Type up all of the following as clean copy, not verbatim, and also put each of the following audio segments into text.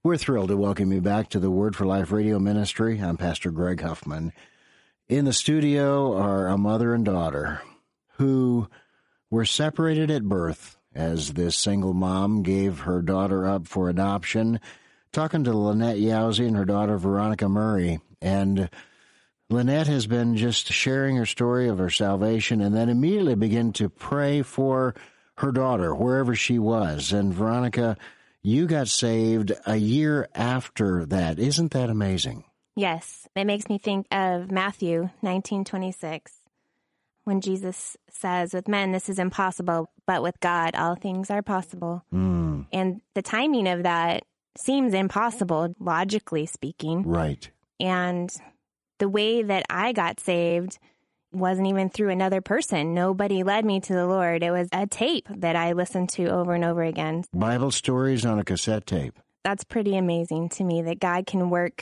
We're thrilled to welcome you back to the Word for Life radio ministry. I'm Pastor Greg Huffman. In the studio are a mother and daughter who were separated at birth as this single mom gave her daughter up for adoption. Talking to Lynette Yowzy and her daughter Veronica Murray. And Lynette has been just sharing her story of her salvation and then immediately began to pray for her daughter wherever she was. And Veronica, you got saved a year after that. Isn't that amazing? Yes. It makes me think of Matthew 19:26, when Jesus says, with men, this is impossible, but with God, all things are possible. And the timing of that seems impossible, logically speaking. Right. And the way that I got saved wasn't even through another person. Nobody led me to the Lord. It was a tape that I listened to over and over again. Bible stories on a cassette tape. That's pretty amazing to me, that God can work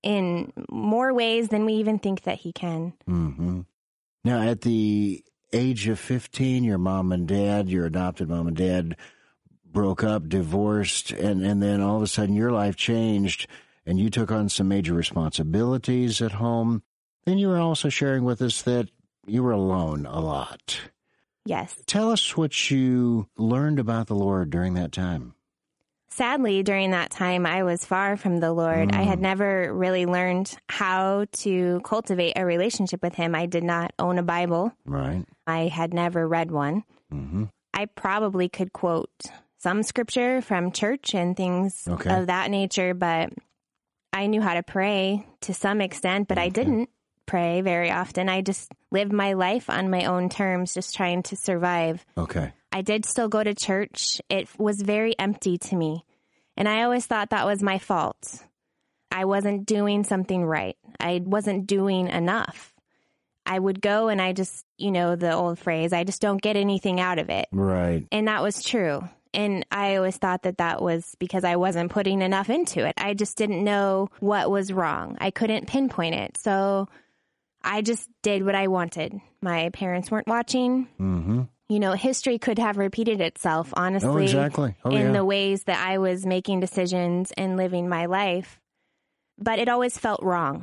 in more ways than we even think that he can. Mm-hmm. Now, at the age of 15, your mom and dad, your adopted mom and dad, broke up, divorced, and then all of a sudden your life changed and you took on some major responsibilities at home. Then you were also sharing with us that you were alone a lot. Yes. Tell us what you learned about the Lord during that time. Sadly, during that time, I was far from the Lord. I had never really learned how to cultivate a relationship with him. I did not own a Bible. Right. I had never read one. Mm-hmm. I probably could quote some scripture from church and things of that nature, but I knew how to pray to some extent, but I didn't pray very often. I just lived my life on my own terms, just trying to survive. Okay. I did still go to church. It was very empty to me. And I always thought that was my fault. I wasn't doing something right. I wasn't doing enough. I would go and I just, the old phrase, I just don't get anything out of it. Right. And that was true. And I always thought that was because I wasn't putting enough into it. I just didn't know what was wrong. I couldn't pinpoint it. So I just did what I wanted. My parents weren't watching. Mm-hmm. History could have repeated itself, honestly. Oh, exactly. In the ways that I was making decisions and living my life. But it always felt wrong.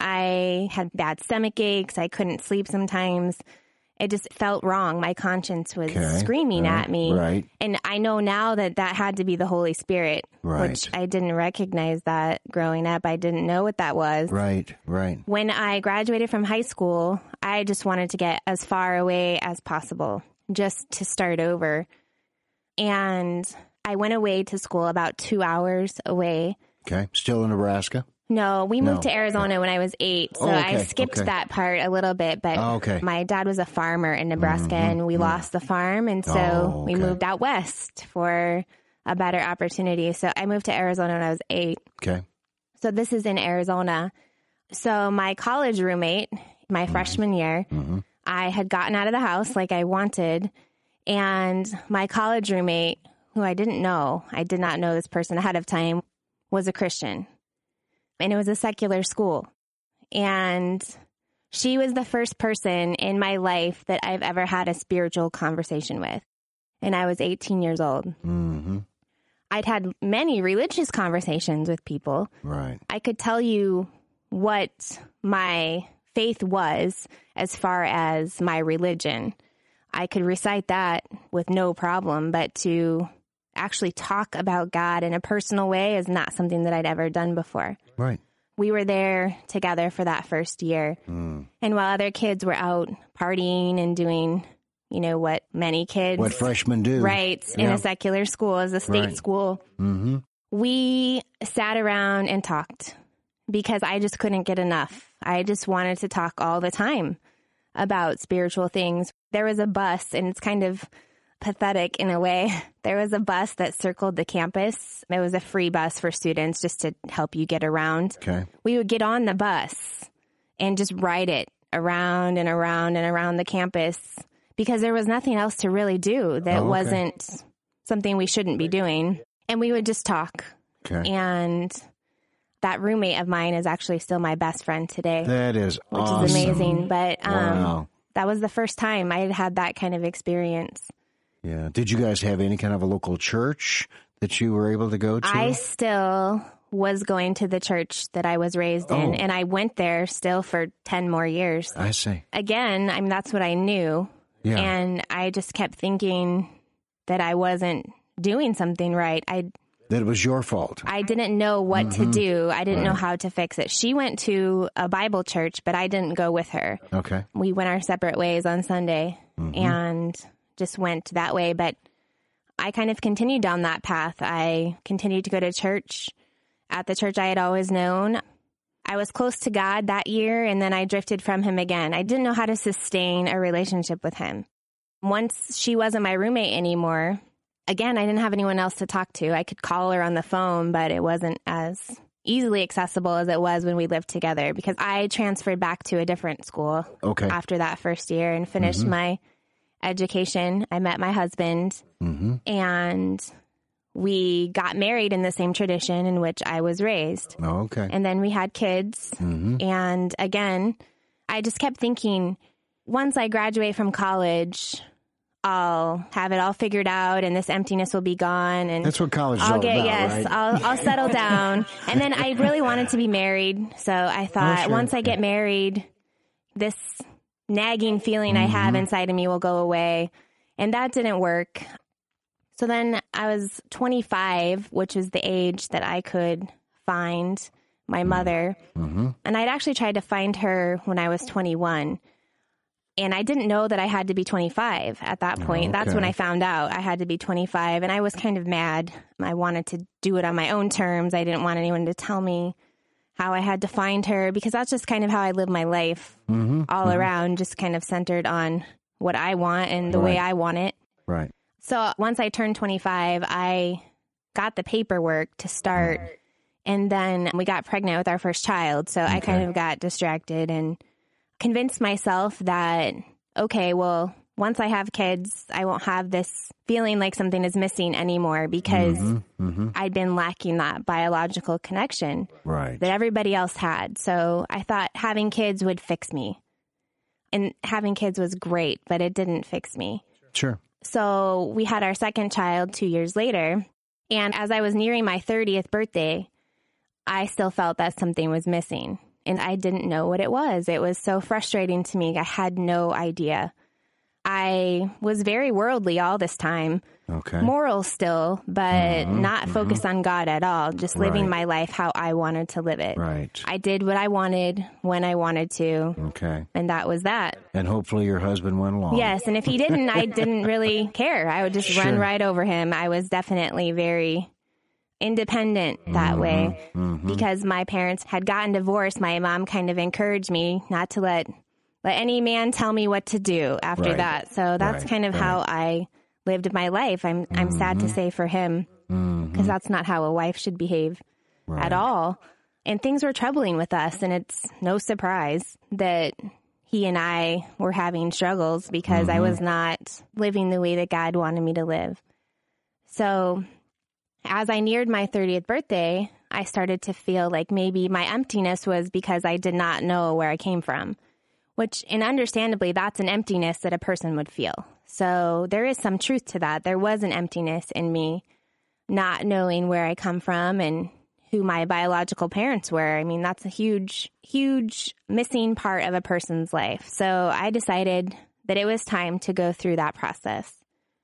I had bad stomach aches. I couldn't sleep sometimes. It just felt wrong. My conscience was screaming at me. Right. And I know now that had to be the Holy Spirit, which I didn't recognize that growing up. I didn't know what that was. Right. When I graduated from high school, I just wanted to get as far away as possible, just to start over. And I went away to school about 2 hours away. Okay. Still in Nebraska? No, we moved to Arizona when I was 8, so I skipped that part a little bit, but my dad was a farmer in Nebraska, and we lost the farm, and so we moved out west for a better opportunity. So I moved to Arizona when I was 8. Okay. So this is in Arizona. So my college roommate, my freshman year, I had gotten out of the house like I wanted, and my college roommate, who I did not know this person ahead of time, was a Christian. And it was a secular school. And she was the first person in my life that I've ever had a spiritual conversation with. And I was 18 years old. Mm-hmm. I'd had many religious conversations with people. Right. I could tell you what my faith was as far as my religion. I could recite that with no problem, but to actually talk about God in a personal way is not something that I'd ever done before. Right. We were there together for that first year. And while other kids were out partying and doing, what many kids... What freshmen do. Right. In a secular school, as a state school. Mm-hmm. We sat around and talked because I just couldn't get enough. I just wanted to talk all the time about spiritual things. There was a bus, and it's kind of pathetic in a way. There was a bus that circled the campus. It was a free bus for students just to help you get around. Okay. We would get on the bus and just ride it around and around and around the campus because there was nothing else to really do that wasn't something we shouldn't be doing. And we would just talk. Okay. And that roommate of mine is actually still my best friend today. That is awesome. Which is amazing. But wow. That was the first time I had had that kind of experience. Yeah. Did you guys have any kind of a local church that you were able to go to? I still was going to the church that I was raised in, and I went there still for 10 more years. I see. Again, I mean, that's what I knew. Yeah. And I just kept thinking that I wasn't doing something right. That it was your fault. I didn't know what to do. I didn't know how to fix it. She went to a Bible church, but I didn't go with her. Okay. We went our separate ways on Sunday and just went that way. But I kind of continued down that path. I continued to go to church at the church I had always known. I was close to God that year, and then I drifted from him again. I didn't know how to sustain a relationship with him. Once she wasn't my roommate anymore, again, I didn't have anyone else to talk to. I could call her on the phone, but it wasn't as easily accessible as it was when we lived together, because I transferred back to a different school after that first year and finished my education. I met my husband, and we got married in the same tradition in which I was raised. Oh, okay. And then we had kids. And again, I just kept thinking, once I graduate from college, I'll have it all figured out and this emptiness will be gone. And that's what college is all about, right? I'll settle down. And then I really wanted to be married. So I thought, once I get married, this nagging feeling I have inside of me will go away. And that didn't work. So then I was 25, which is the age that I could find my mother. And I'd actually tried to find her when I was 21. And I didn't know that I had to be 25 at that point. That's when I found out I had to be 25. And I was kind of mad. I wanted to do it on my own terms. I didn't want anyone to tell me how I had to find her, because that's just kind of how I live my life all around, just kind of centered on what I want and the way I want it. Right. So once I turned 25, I got the paperwork to start. And then we got pregnant with our first child. So I kind of got distracted and convinced myself that, okay, well, once I have kids, I won't have this feeling like something is missing anymore, because I'd been lacking that biological connection that everybody else had. So I thought having kids would fix me. And having kids was great, but it didn't fix me. Sure. So we had our second child 2 years later. And as I was nearing my 30th birthday, I still felt that something was missing. And I didn't know what it was. It was so frustrating to me. I had no idea. I was very worldly all this time. Moral still, but not focused on God at all. Just living my life how I wanted to live it. I did what I wanted when I wanted to. And that was that. And hopefully your husband went along. Yes. And if he didn't, I didn't really care. I would just run right over him. I was definitely very independent that way, because my parents had gotten divorced. My mom kind of encouraged me not to let any man tell me what to do after that. So that's kind of how I lived my life. I'm sad to say for him, because that's not how a wife should behave at all. And things were troubling with us, and it's no surprise that he and I were having struggles, because I was not living the way that God wanted me to live. So as I neared my 30th birthday, I started to feel like maybe my emptiness was because I did not know where I came from, which, and understandably, that's an emptiness that a person would feel. So there is some truth to that. There was an emptiness in me, not knowing where I come from and who my biological parents were. I mean, that's a huge, huge missing part of a person's life. So I decided that it was time to go through that process.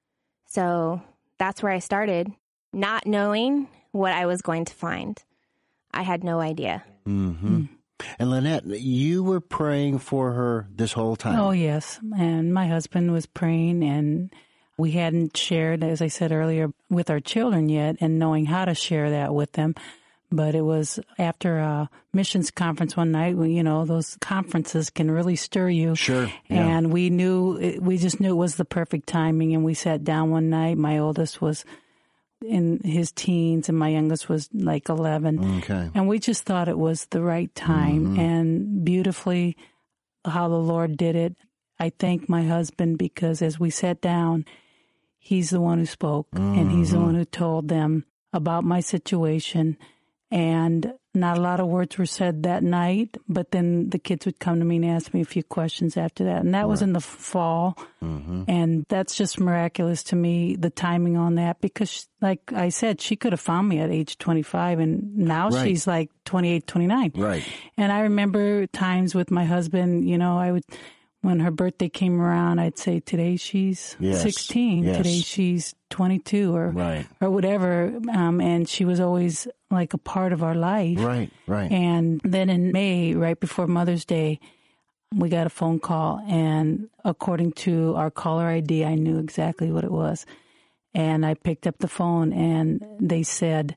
So that's where I started. Not knowing what I was going to find. I had no idea. And Lynette, you were praying for her this whole time. Oh, yes. And my husband was praying, and we hadn't shared, as I said earlier, with our children yet, and knowing how to share that with them. But it was after a missions conference one night, when, you know, those conferences can really stir you. Sure. Yeah. And we just knew it was the perfect timing. And we sat down one night. My oldest was in his teens and my youngest was like 11. And we just thought it was the right time, and beautifully how the Lord did it. I thank my husband, because as we sat down, he's the one who spoke, and he's the one who told them about my situation. And Not a lot of words were said that night, but then the kids would come to me and ask me a few questions after that. And that was in the fall. Mm-hmm. And that's just miraculous to me, the timing on that, because like I said, she could have found me at age 25 and now she's like 28, 29. Right. And I remember times with my husband, you know, when her birthday came around, I'd say, today she's 16, today she's 22 or whatever. And she was always like a part of our life. Right. And then in May, right before Mother's Day, we got a phone call. And according to our caller ID, I knew exactly what it was. And I picked up the phone and they said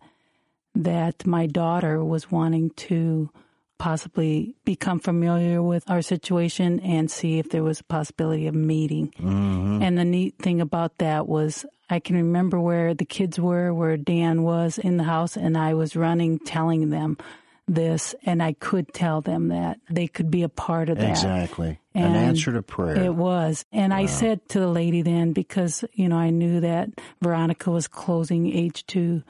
that my daughter was wanting to possibly become familiar with our situation and see if there was a possibility of meeting. Mm-hmm. And the neat thing about that was I can remember where the kids were, where Dan was in the house, and I was running telling them this, and I could tell them that they could be a part of that. Exactly. An answer to prayer. It was. And I said to the lady then, because, you know, I knew that Veronica was closing age to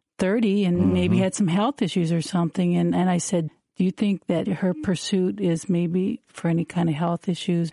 30 and maybe had some health issues or something. And I said, do you think that her pursuit is maybe for any kind of health issues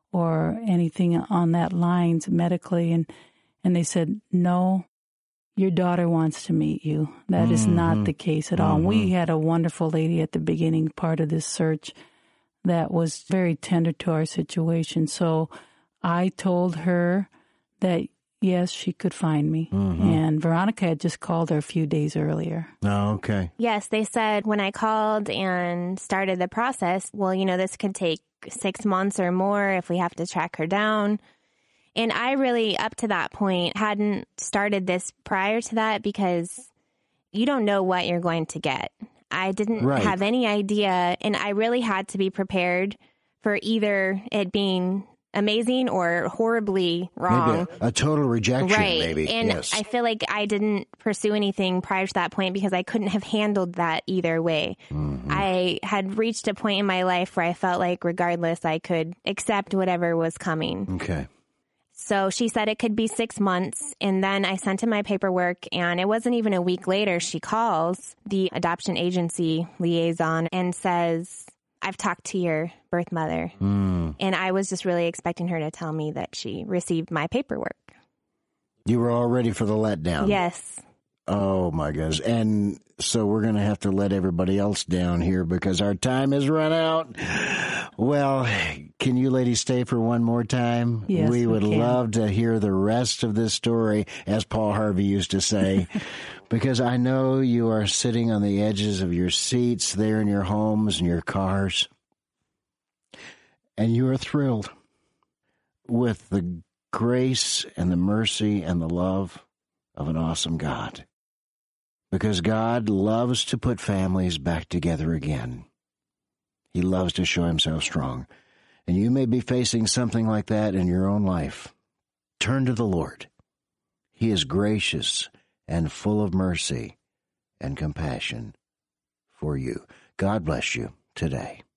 or anything on that lines medically? And they said, no, your daughter wants to meet you. That is not the case at all. And we had a wonderful lady at the beginning part of this search that was very tender to our situation. So I told her that, yes, she could find me. And Veronica had just called her a few days earlier. Oh, okay. Yes, they said when I called and started the process, well, you know, this could take 6 months or more if we have to track her down. And I really, up to that point, hadn't started this prior to that because you don't know what you're going to get. I didn't have any idea, and I really had to be prepared for either it being amazing or horribly wrong. Maybe a total rejection, maybe. And I feel like I didn't pursue anything prior to that point because I couldn't have handled that either way. I had reached a point in my life where I felt like regardless, I could accept whatever was coming. Okay. So she said it could be 6 months, and then I sent in my paperwork, and it wasn't even a week later, she calls the adoption agency liaison and says, I've talked to your birth mother. And I was just really expecting her to tell me that she received my paperwork. You were all ready for the letdown. Yes. Oh, my goodness. And so we're going to have to let everybody else down here because our time has run out. Well, can you ladies stay for one more time? Yes, we would love to hear the rest of this story, as Paul Harvey used to say, because I know you are sitting on the edges of your seats there in your homes and your cars, and you are thrilled with the grace and the mercy and the love of an awesome God. Because God loves to put families back together again. He loves to show himself strong. And you may be facing something like that in your own life. Turn to the Lord. He is gracious and full of mercy and compassion for you. God bless you today.